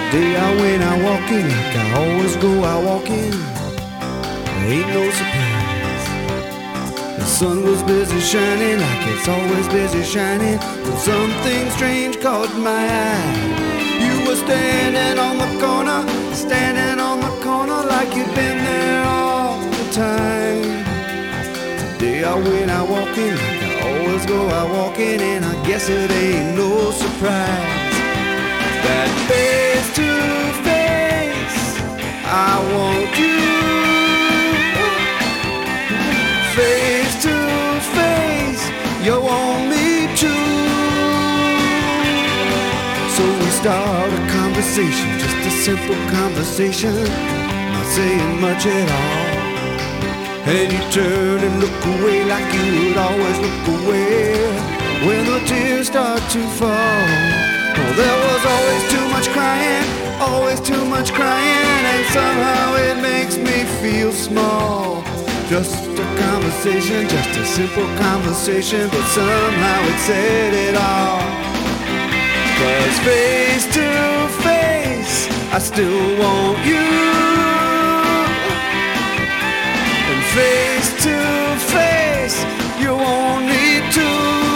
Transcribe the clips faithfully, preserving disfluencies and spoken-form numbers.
Day I went out walking like I always go out walking. Ain't no surprise. The sun was busy shining like it's always busy shining, when something strange caught my eye. You were standing on the corner, standing on the corner like you'd been there all the time. Today I went out walking like I always go out walking, and I guess it ain't no surprise that face to face I want you. Face to face you want me too. So we start a conversation, just a simple conversation, not saying much at all. And you turn and look away like you would always look away when the tears start to fall. Oh, there was always too much crying, always too much crying, and somehow it makes me feel small. Just a conversation, just a simple conversation, but somehow it said it all. 'Cause face to face I still want you, and face to face you won't need to.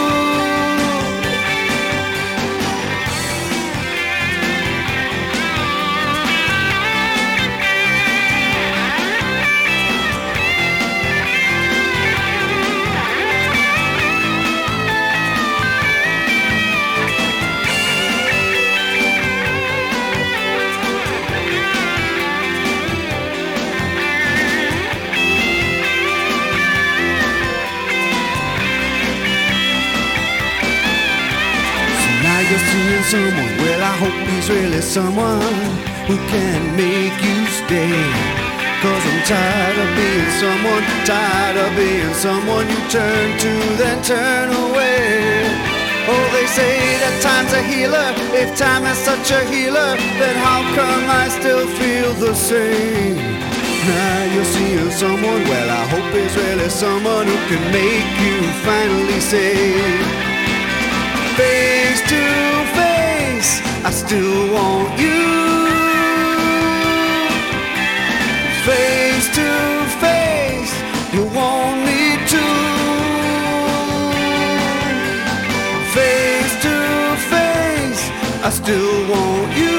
You're seeing someone, well I hope he's really someone who can make you stay. 'Cause I'm tired of being someone, tired of being someone you turn to then turn away. Oh, they say that time's a healer. If time is such a healer, then how come I still feel the same? Now you're seeing someone, well I hope he's really someone who can make you finally say, face to face I still want you. Face to face you want me to. Face to face I still want you.